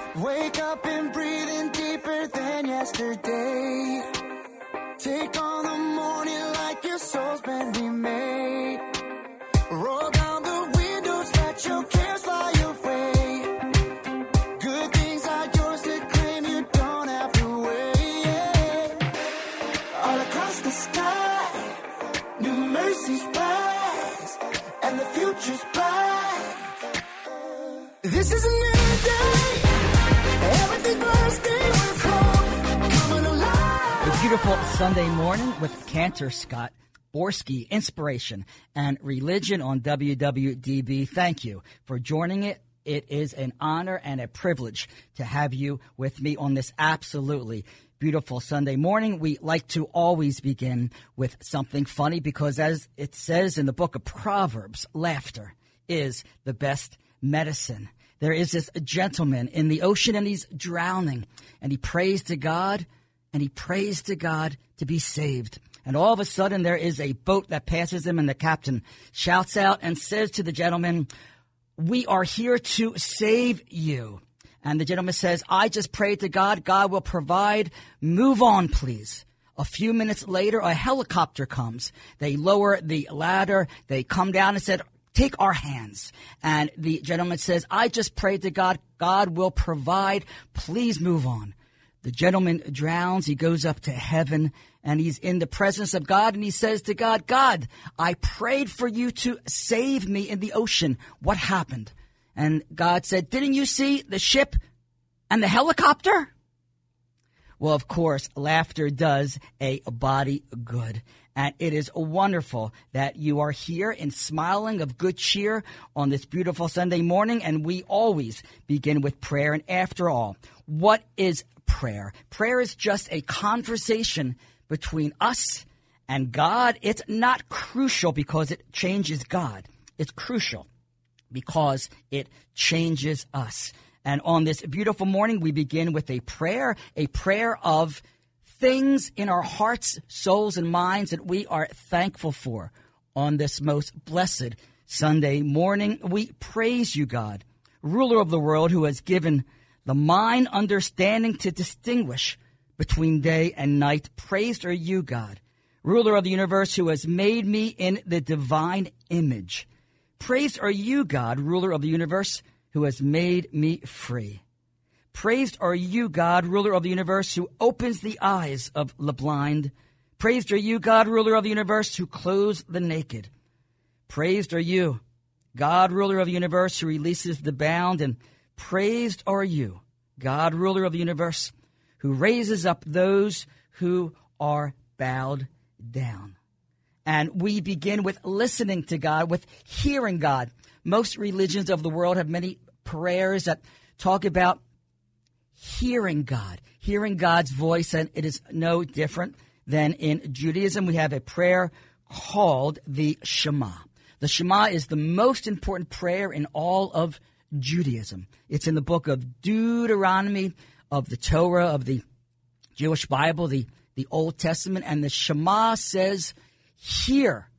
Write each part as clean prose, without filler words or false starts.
Wake up and breathe in deeper than yesterday. Take on the morning like your soul's been remade. Roll down the windows, let your cares fly away. Good things are yours to claim, you don't have to wait. All across the sky, new mercies rise, and the future's bright. This is a new day. Everything bursting with hope, coming alive. A beautiful Sunday morning with Cantor Scott Borski, Inspiration and Religion on WWDB. Thank you for joining it. It is an honor and a privilege to have you with me on this absolutely beautiful Sunday morning. We like to always begin with something funny because, as it says in the book of Proverbs, laughter is the best medicine. There is this gentleman in the ocean, and he's drowning, and he prays to God, to be saved. And all of a sudden, there is a boat that passes him, and the captain shouts out and says to the gentleman, "We are here to save you." And the gentleman says, "I just prayed to God. God will provide. Move on, please." A few minutes later, a helicopter comes. They lower the ladder. They come down and said, "Take our hands." And the gentleman says, "I just prayed to God. God will provide. Please move on." The gentleman drowns. He goes up to heaven, and he's in the presence of God, and he says to God, "God, I prayed for you to save me in the ocean. What happened?" And God said, "Didn't you see the ship and the helicopter?" Well, of course, laughter does a body good. And it is wonderful that you are here and smiling of good cheer on this beautiful Sunday morning. And we always begin with prayer. And after all, what is prayer? Prayer is just a conversation between us and God. It's not crucial because it changes God. It's crucial because it changes us. And on this beautiful morning, we begin with a prayer of things in our hearts, souls, and minds that we are thankful for. On this most blessed Sunday morning, we praise you, God, ruler of the world, who has given the mind understanding to distinguish between day and night. Praised are you, God, ruler of the universe, who has made me in the divine image. Praised are you, God, ruler of the universe, who has made me free. Praised are you, God, ruler of the universe, who opens the eyes of the blind. Praised are you, God, ruler of the universe, who clothes the naked. Praised are you, God, ruler of the universe, who releases the bound. And praised are you, God, ruler of the universe, who raises up those who are bowed down. And we begin with listening to God, with hearing God. Most religions of the world have many prayers that talk about hearing God, hearing God's voice, and it is no different than in Judaism. We have a prayer called the Shema. The Shema is the most important prayer in all of Judaism. It's in the book of Deuteronomy, of the Torah, of the Jewish Bible, the Old Testament, and the Shema says, hear,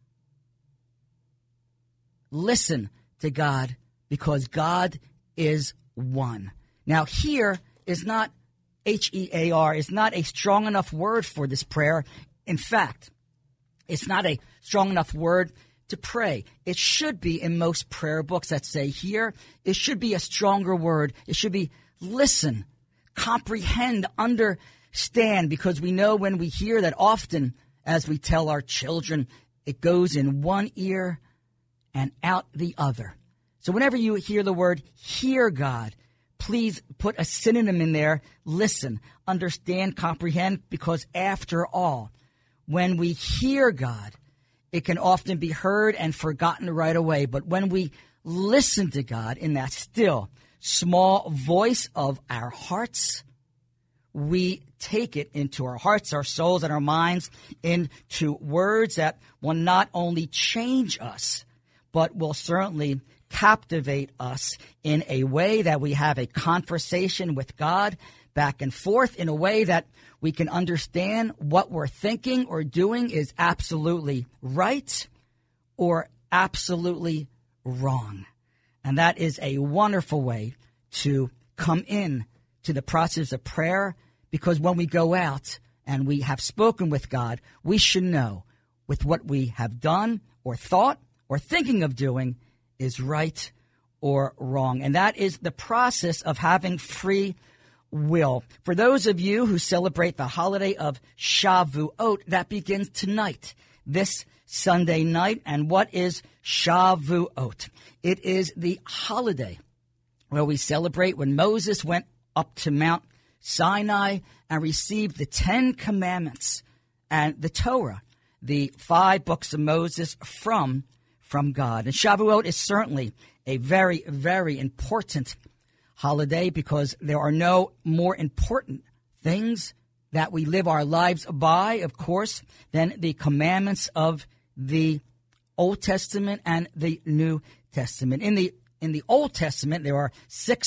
listen to God, because God is one. Now, hear is not H-E-A-R, is not a strong enough word for this prayer. In fact, it's not a strong enough word to pray. It should be in most prayer books that say hear. It should be a stronger word. It should be listen, comprehend, understand, because we know when we hear that often, as we tell our children, it goes in one ear and out the other. So whenever you hear the word hear God, please put a synonym in there, listen, understand, comprehend, because after all, when we hear God, it can often be heard and forgotten right away. But when we listen to God in that still, small voice of our hearts, we take it into our hearts, our souls, and our minds into words that will not only change us, but will certainly captivate us in a way that we have a conversation with God back and forth in a way that we can understand what we're thinking or doing is absolutely right or absolutely wrong. And that is a wonderful way to come in to the process of prayer, because when we go out and we have spoken with God, we should know with what we have done or thought or thinking of doing is right or wrong. And that is the process of having free will. For those of you who celebrate the holiday of Shavuot, that begins tonight, this Sunday night. And what is Shavuot? It is the holiday where we celebrate when Moses went up to Mount Sinai and received the 10 Commandments and the Torah, the 5 books of Moses from God. And Shavuot is certainly a very, very important holiday because there are no more important things that we live our lives by, of course, than the commandments of the Old Testament and the New Testament. In the Old Testament, there are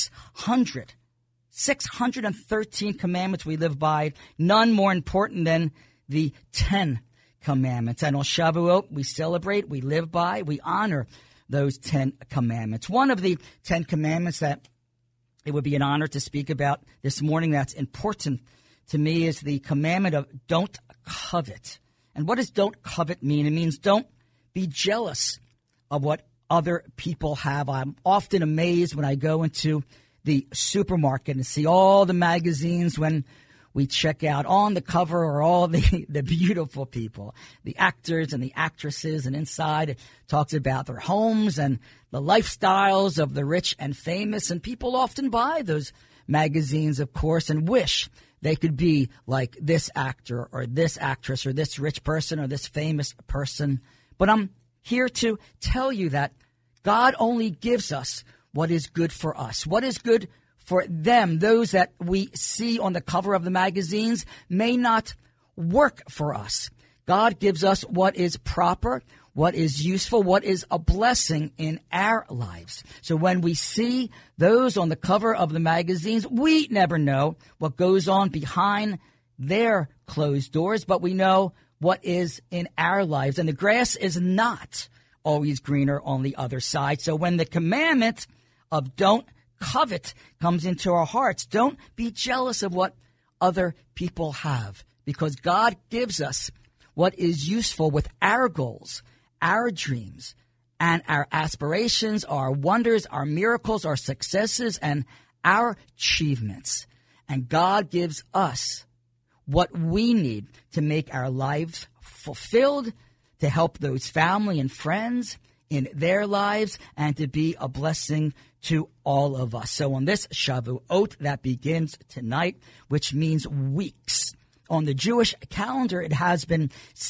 613 commandments we live by, none more important than the 10 Commandments. And on Shavuot, we celebrate, we live by, we honor those 10 commandments. One of the 10 commandments that it would be an honor to speak about this morning that's important to me is the commandment of don't covet. And what does don't covet mean? It means don't be jealous of what other people have. I'm often amazed when I go into the supermarket and see all the magazines when we check out. On the cover are all the beautiful people, the actors and the actresses, and inside it talks about their homes and the lifestyles of the rich and famous. And people often buy those magazines, of course, and wish they could be like this actor or this actress or this rich person or this famous person. But I'm here to tell you that God only gives us what is good for us. What is good for them, those that we see on the cover of the magazines, may not work for us. God gives us what is proper, what is useful, what is a blessing in our lives. So when we see those on the cover of the magazines, we never know what goes on behind their closed doors, but we know what is in our lives. And the grass is not always greener on the other side. So when the commandment of don't covet comes into our hearts, don't be jealous of what other people have, because God gives us what is useful with our goals, our dreams, and our aspirations, our wonders, our miracles, our successes, and our achievements. And God gives us what we need to make our lives fulfilled, to help those family and friends in their lives, and to be a blessing to all of us. So on this Shavuot that begins tonight, which means weeks, on the Jewish calendar, it has been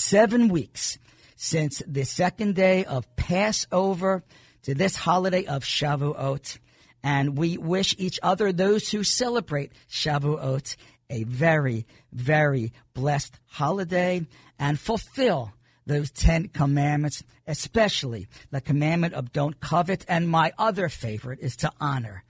7 weeks since the second day of Passover to this holiday of Shavuot. And we wish each other, those who celebrate Shavuot, a very, very blessed holiday, and fulfill those 10 commandments, especially the commandment of don't covet. And my other favorite is to honor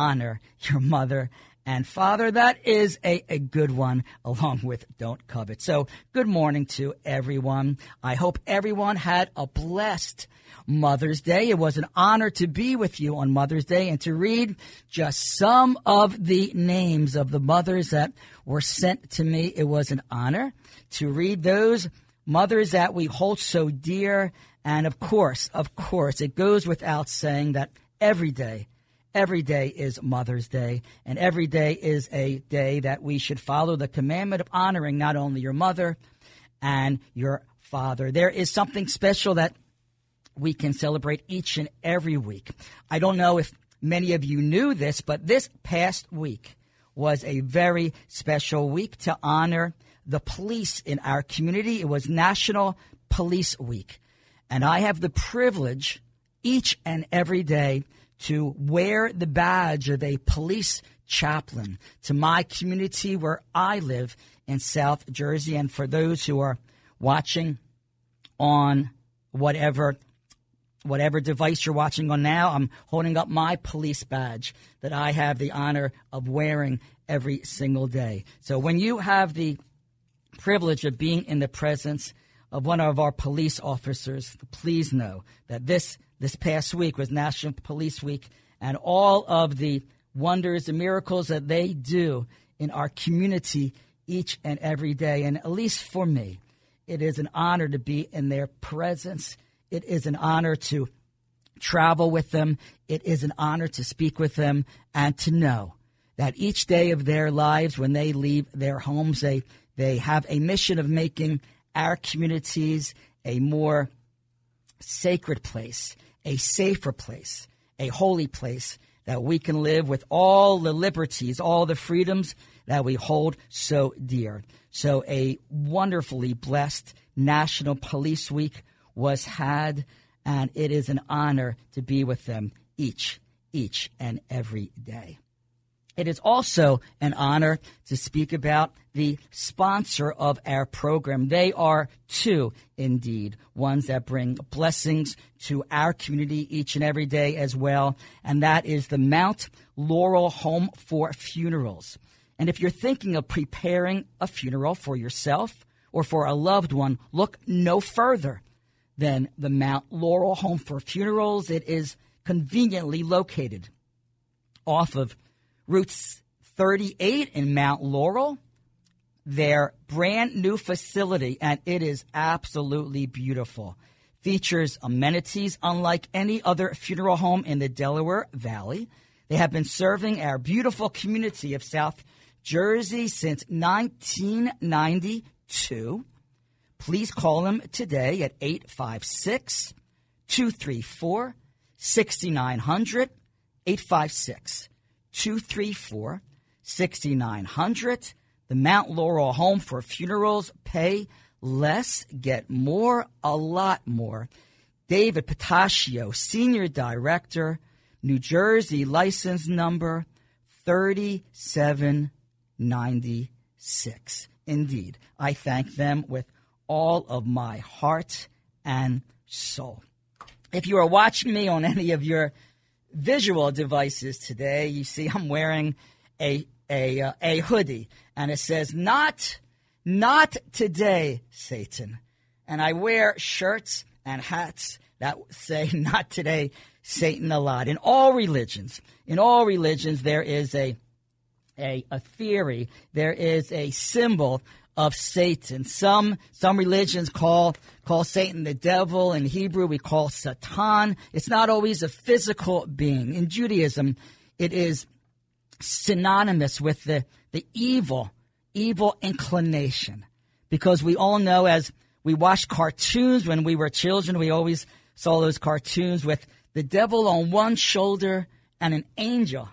your mother and father. That is a good one, along with don't covet. So good morning to everyone. I hope everyone had a blessed Mother's Day. It was an honor to be with you on Mother's Day and to read just some of the names of the mothers that were sent to me. It was an honor to read those mothers that we hold so dear. And of course, it goes without saying that every day is Mother's Day, and every day is a day that we should follow the commandment of honoring not only your mother and your father. There is something special that we can celebrate each and every week. I don't know if many of you knew this, but this past week was a very special week to honor the police in our community. It was National Police Week. And I have the privilege each and every day to wear the badge of a police chaplain to my community where I live in South Jersey. And for those who are watching on whatever device you're watching on now, I'm holding up my police badge that I have the honor of wearing every single day. So when you have the privilege of being in the presence of one of our police officers, please know that this past week was National Police Week, and all of the wonders and miracles that they do in our community each and every day. And at least for me, it is an honor to be in their presence. It is an honor to travel with them. It is an honor to speak with them and to know that each day of their lives, when they leave their homes, they have a mission of making our communities a more sacred place, a safer place, a holy place that we can live with all the liberties, all the freedoms that we hold so dear. So a wonderfully blessed National Police Week was had, and it is an honor to be with them each and every day. It is also an honor to speak about the sponsor of our program. They are two, indeed, ones that bring blessings to our community each and every day as well, and that is the Mount Laurel Home for Funerals. And if you're thinking of preparing a funeral for yourself or for a loved one, look no further than the Mount Laurel Home for Funerals. It is conveniently located off of Route 38 in Mount Laurel, their brand new facility, and it is absolutely beautiful. Features amenities unlike any other funeral home in the Delaware Valley. They have been serving our beautiful community of South Jersey since 1992. Please call them today at 856-234-6900, 856-234-6900. The Mount Laurel Home for Funerals. Pay less, get more, a lot more. David Pataccio, Senior Director, New Jersey, license number 3796. Indeed, I thank them with all of my heart and soul. If you are watching me on any of your visual devices today, you see I'm wearing a hoodie, and it says, not today, Satan. And I wear shirts and hats that say, not today, Satan, a lot. In all religions, there is a theory, there is a symbol of Satan. Some religions call Satan the devil. In Hebrew, we call Satan. It's not always a physical being. In Judaism, it is synonymous with the evil inclination. Because we all know, as we watched cartoons when we were children, we always saw those cartoons with the devil on one shoulder and an angel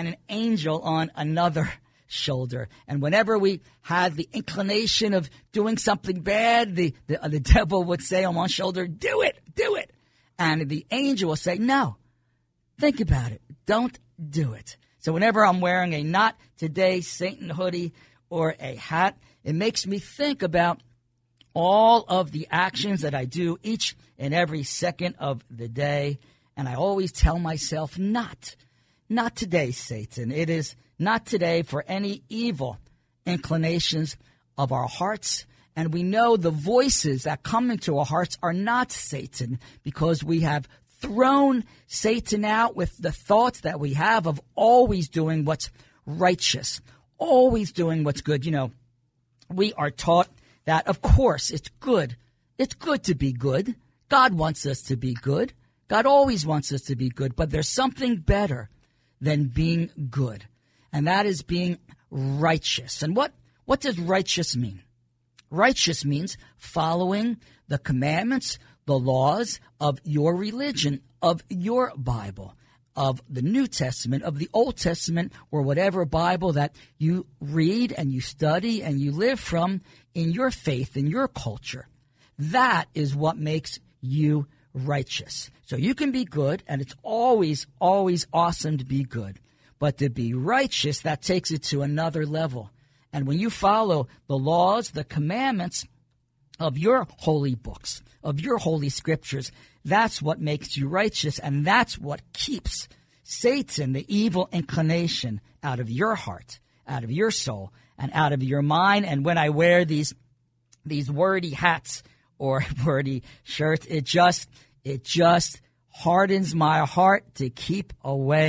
on another shoulder. And whenever we had the inclination of doing something bad, the devil would say on one shoulder, do it. And the angel will say, no, think about it. Don't do it. So whenever I'm wearing a Not Today Satan hoodie or a hat, it makes me think about all of the actions that I do each and every second of the day. And I always tell myself, not today, Satan. It is not today for any evil inclinations of our hearts. And we know the voices that come into our hearts are not Satan, because we have thrown Satan out with the thoughts that we have of always doing what's righteous, always doing what's good. You know, we are taught that, of course, it's good. It's good to be good. God wants us to be good. God always wants us to be good. But there's something better than being good, and that is being righteous. And what does righteous mean? Righteous means following the commandments, the laws of your religion, of your Bible, of the New Testament, of the Old Testament, or whatever Bible that you read and you study and you live from in your faith, in your culture. That is what makes you righteous. So you can be good, and it's always, always awesome to be good. But to be righteous, that takes it to another level. And when you follow the laws, the commandments of your holy books, of your holy scriptures, that's what makes you righteous, and that's what keeps Satan, the evil inclination, out of your heart, out of your soul, and out of your mind. And when I wear these wordy hats or wordy shirts, it just hardens my heart to keep away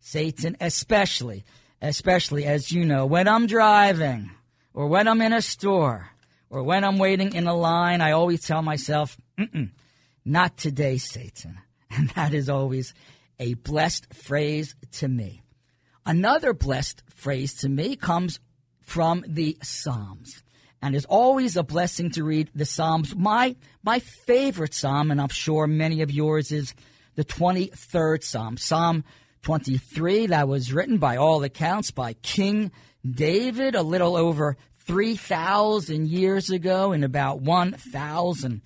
Satan, especially as you know, when I'm driving or when I'm in a store or when I'm waiting in a line, I always tell myself, not today, Satan. And that is always a blessed phrase to me. Another blessed phrase to me comes from the Psalms. And it's always a blessing to read the Psalms. My favorite Psalm, and I'm sure many of yours, is the 23rd Psalm. Psalm 23, that was written by all accounts by King David a little over 3,000 years ago in about 1000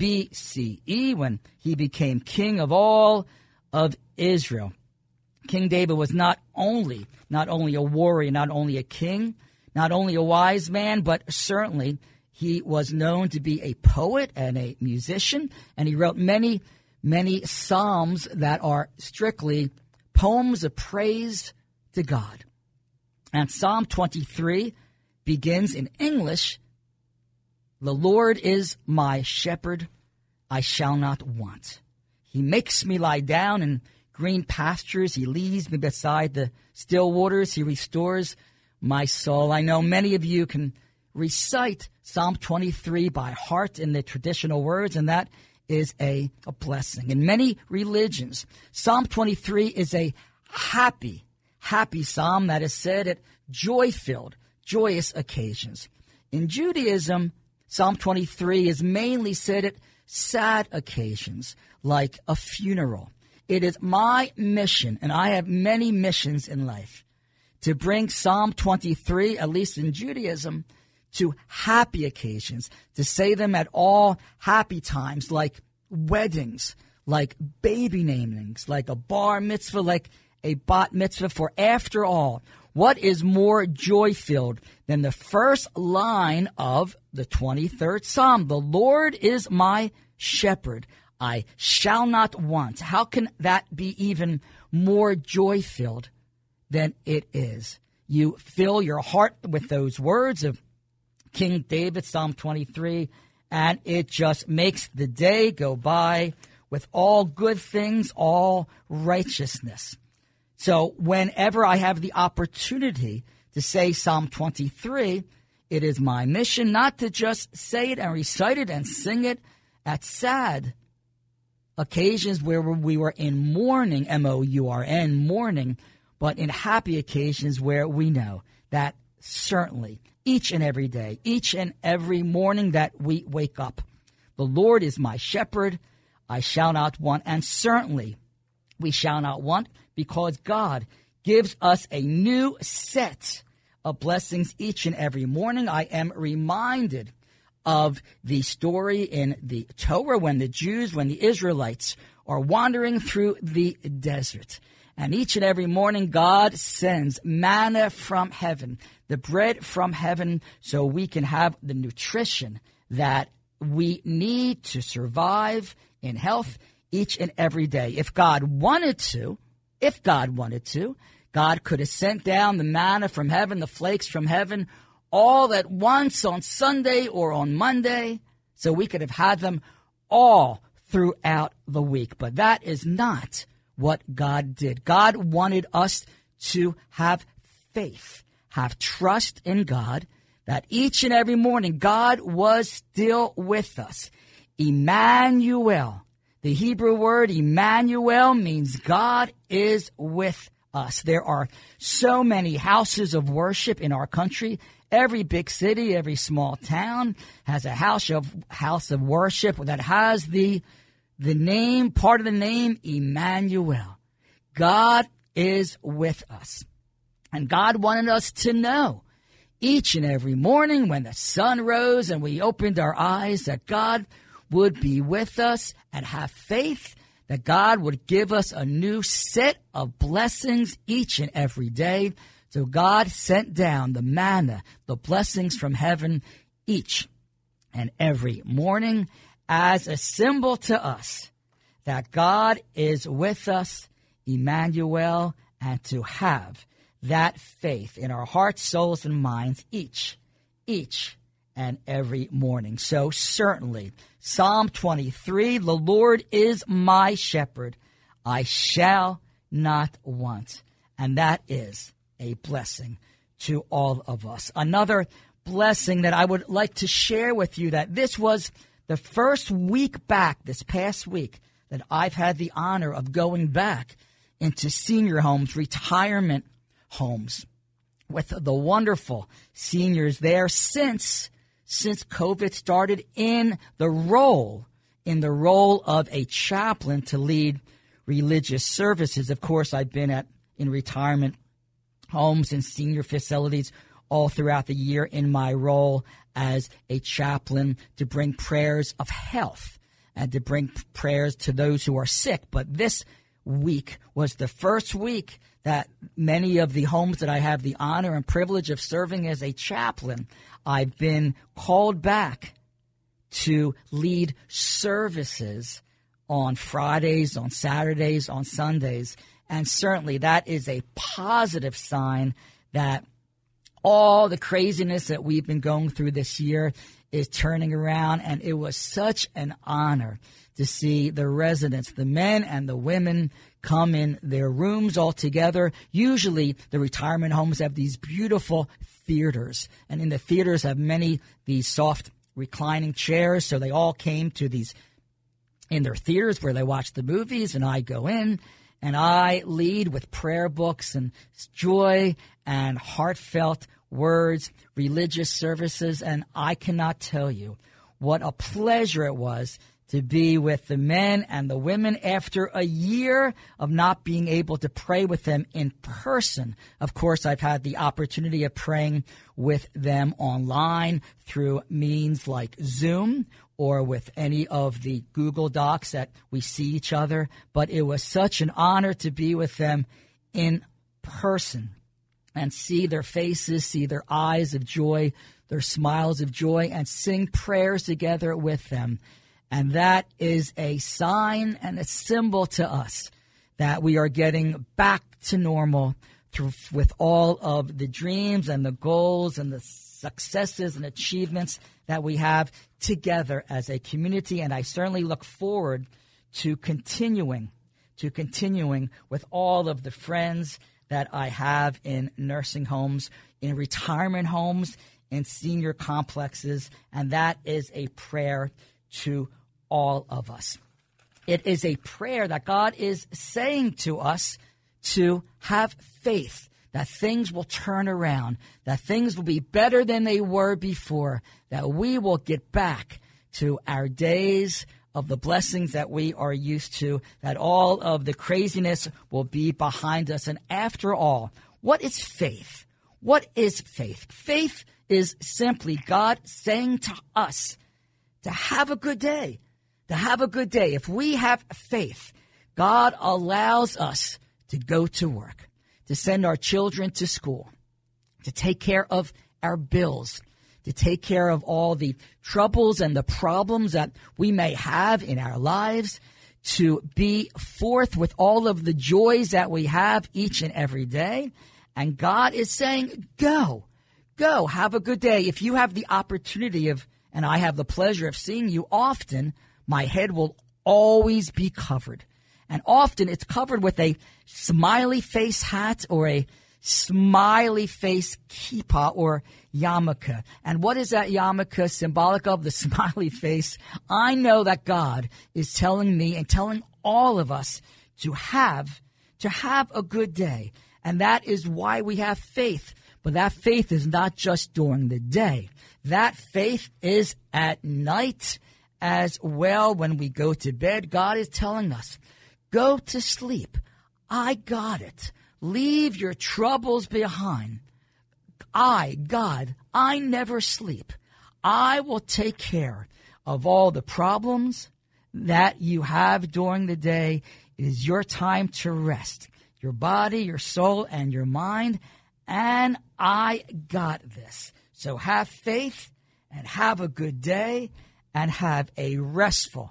BCE when he became king of all of Israel. King David was not only a warrior, not only a king, not only a wise man, but certainly he was known to be a poet and a musician, and he wrote many, many psalms that are strictly poems of praise to God. And Psalm 23 begins in English, "The Lord is my shepherd, I shall not want. He makes me lie down in green pastures. He leads me beside the still waters. He restores my soul." I know many of you can recite Psalm 23 by heart in the traditional words, and that is a blessing. In many religions, Psalm 23 is a happy psalm that is said at joy-filled, joyous occasions. In Judaism, Psalm 23 is mainly said at sad occasions, like a funeral. It is my mission, and I have many missions in life, to bring Psalm 23, at least in Judaism, to happy occasions, to say them at all happy times, like weddings, like baby namings, like a bar mitzvah, like a bat mitzvah. For after all, what is more joy-filled than the first line of the 23rd Psalm? "The Lord is my shepherd, I shall not want." How can that be even more joy-filled than it is? You fill your heart with those words of King David, Psalm 23, and it just makes the day go by with all good things, all righteousness. So whenever I have the opportunity to say Psalm 23, it is my mission not to just say it and recite it and sing it at sad occasions where we were in mourning, M-O-U-R-N, mourning, but in happy occasions where we know that certainly each and every day, each and every morning that we wake up, the Lord is my shepherd, I shall not want. And certainly we shall not want because God gives us a new set of blessings each and every morning. I am reminded of the story in the Torah when the Israelites are wandering through the desert. And each and every morning, God sends manna from heaven, the bread from heaven, so we can have the nutrition that we need to survive in health each and every day. If God wanted to, God could have sent down the manna from heaven, the flakes from heaven, all at once on Sunday or on Monday, so we could have had them all throughout the week. But that is not what God did. God wanted us to have faith, have trust in God, that each and every morning God was still with us. Emmanuel, the Hebrew word Emmanuel means God is with us. There are so many houses of worship in our country. Every big city, every small town has a house of worship that has the name, part of the name, Emmanuel. God is with us. And God wanted us to know each and every morning when the sun rose and we opened our eyes that God would be with us and have faith that God would give us a new set of blessings each and every day. So God sent down the manna, the blessings from heaven each and every morning as a symbol to us that God is with us, Emmanuel, and to have that faith in our hearts, souls, and minds each and every morning. So certainly, Psalm 23, the Lord is my shepherd, I shall not want. And that is a blessing to all of us. Another blessing that I would like to share with you, that this was the first week back, this past week, that I've had the honor of going back into senior homes, retirement homes, with the wonderful seniors there since COVID started, in the role of a chaplain to lead religious services. Of course, I've been in retirement homes and senior facilities all throughout the year in my role as a chaplain, to bring prayers of health and to bring prayers to those who are sick. But this week was the first week that many of the homes that I have the honor and privilege of serving as a chaplain, I've been called back to lead services on Fridays, on Saturdays, on Sundays. And certainly that is a positive sign that all the craziness that we've been going through this year is turning around. And it was such an honor to see the residents, the men and the women, come in their rooms all together. Usually the retirement homes have these beautiful theaters, and in the theaters have these soft reclining chairs. So they all came to these in their theaters where they watch the movies, and I go in and I lead with prayer books and joy and heartfelt words, religious services. And I cannot tell you what a pleasure it was to be with the men and the women after a year of not being able to pray with them in person. Of course, I've had the opportunity of praying with them online through means like Zoom or with any of the Google Docs that we see each other. But it was such an honor to be with them in person and see their faces, see their eyes of joy, their smiles of joy, and sing prayers together with them. And that is a sign and a symbol to us that we are getting back to normal with all of the dreams and the goals and the successes and achievements that we have together as a community. And I certainly look forward to continuing with all of the friends that I have in nursing homes, in retirement homes, in senior complexes. And that is a prayer to all of us. It is a prayer that God is saying to us to have faith that things will turn around, that things will be better than they were before, that we will get back to our days of the blessings that we are used to, that all of the craziness will be behind us. And after all, what is faith? What is faith? Faith is simply God saying to us to have a good day. To have a good day. If we have faith, God allows us to go to work, to send our children to school, to take care of our bills, to take care of all the troubles and the problems that we may have in our lives, to be forth with all of the joys that we have each and every day. And God is saying, go, have a good day. If you have the opportunity and I have the pleasure of seeing you often, my head will always be covered. And often it's covered with a smiley face hat or a smiley face kippah or yarmulke. And what is that yarmulke symbolic of? The smiley face. I know that God is telling me and telling all of us to have a good day. And that is why we have faith. But that faith is not just during the day. That faith is at night as well. When we go to bed, God is telling us, go to sleep. I got it. Leave your troubles behind. God, I never sleep. I will take care of all the problems that you have during the day. It is your time to rest. Your body, your soul, and your mind. And I got this. So have faith and have a good day. And have a restful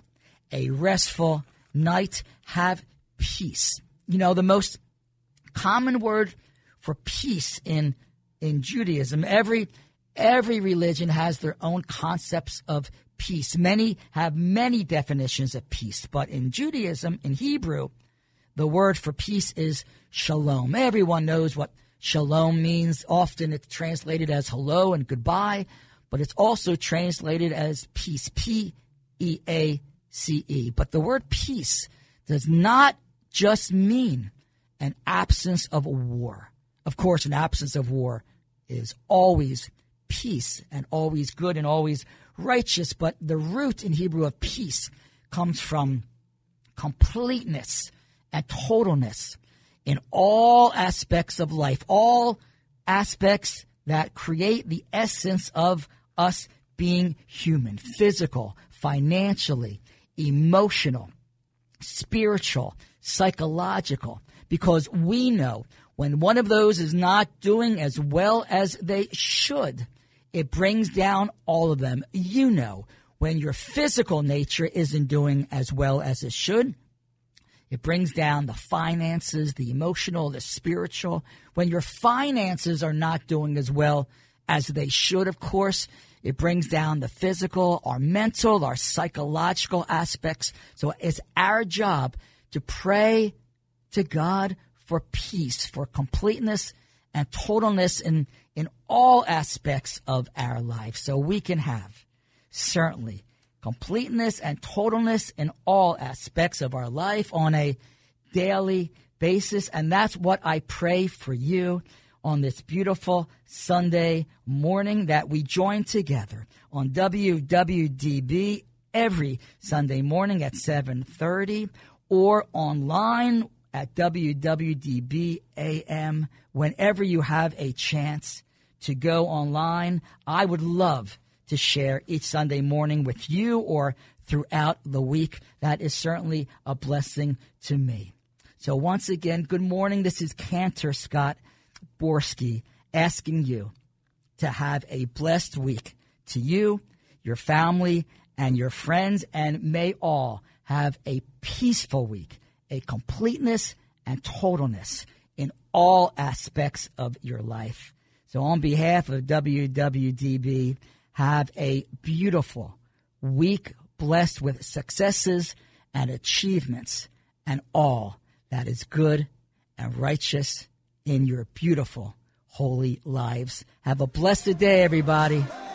night. Have peace. You know, the most common word for peace in Judaism, every religion has their own concepts of peace. Many have many definitions of peace. But in Judaism, in Hebrew, the word for peace is shalom. Everyone knows what shalom means. Often it's translated as hello and goodbye, but it's also translated as peace, P-E-A-C-E. But the word peace does not just mean an absence of war. Of course, an absence of war is always peace and always good and always righteous, but the root in Hebrew of peace comes from completeness and totalness in all aspects of life, all aspects that create the essence of us being human, physical, financially, emotional, spiritual, psychological, because we know when one of those is not doing as well as they should, it brings down all of them. You know, when your physical nature isn't doing as well as it should, it brings down the finances, the emotional, the spiritual. When your finances are not doing as well as they should, of course, it brings down the physical, our mental, our psychological aspects. So it's our job to pray to God for peace, for completeness and totalness in all aspects of our life, so we can have certainly completeness and totalness in all aspects of our life on a daily basis. And that's what I pray for you on this beautiful Sunday morning, that we join together on WWDB every Sunday morning at 7:30 or online at WWDB AM whenever you have a chance to go online. I would love to share each Sunday morning with you or throughout the week. That is certainly a blessing to me. So once again, good morning. This is Cantor Scott Borski asking you to have a blessed week to you, your family, and your friends, and may all have a peaceful week, a completeness and totalness in all aspects of your life. So on behalf of WWDB, have a beautiful week blessed with successes and achievements and all that is good and righteous in your beautiful, holy lives. Have a blessed day, everybody.